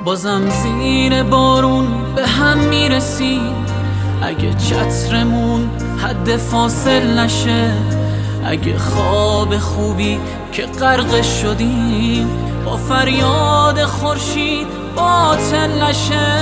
بازم زیر بارون به هم میرسیم. اگه چترمون حد فاصل نشه، اگه خواب خوبی که غرق شدیم با فریاد خورشید باطل نشه،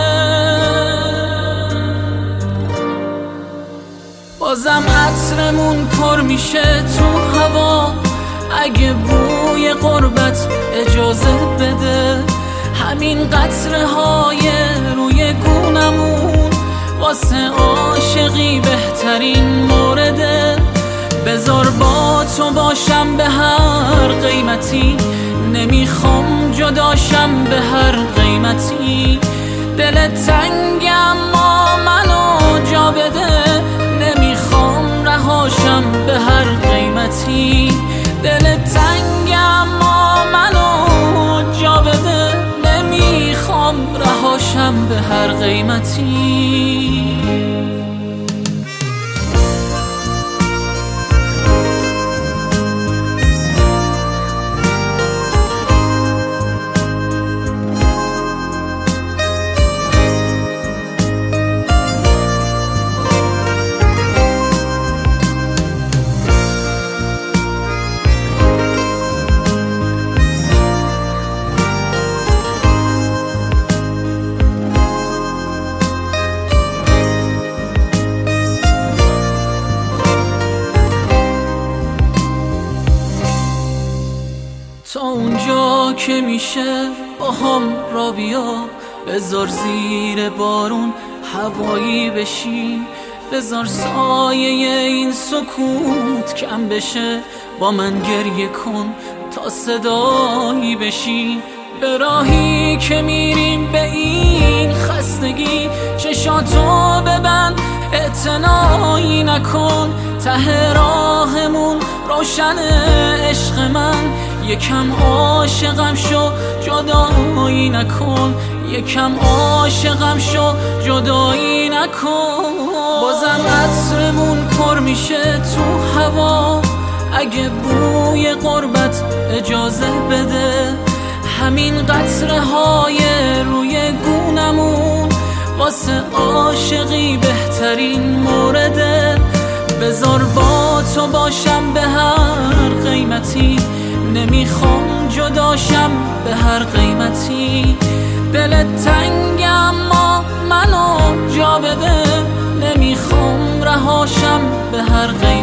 بازم عطرمون پر میشه تو هوا. اگه بوی غربت اجازه بده، همین قطره های روی گونمون واسه عاشقی بهترین مورده. بذار با تو باشم به هر قیمتی، نمیخوام جداشم به هر قیمتی. دل تنگ اما منو جا بده، نمیخوام رهاشم به هر قیمتی. دل تنگ اما منو جا بده، نمیخوام رهاشم به هر قیمتی. تا اونجا که میشه با هم را بیا، بذار زیر بارون هوایی بشین. بذار سایه این سکوت کم بشه، با من گریه کن تا صدایی بشین. به راهی که میریم به این خستگی، چشاتو ببند اعتنایی نکن. ته راهمون روشن عشق من، یکم عاشقم شو جدایی نکن. یکم عاشقم شو جدایی نکن. بازم عطرمون پر میشه تو هوا. اگه بوی غربت اجازه بده، همین قطره های روی گونمون واسه عاشقی بهترین مورده. بذار با تو باشم به هر قیمتی، نمیخوام جداشم به هر قیمتی. دل تنگ اما منو جا بده، نمیخوام رهاشم به هر قیمتی.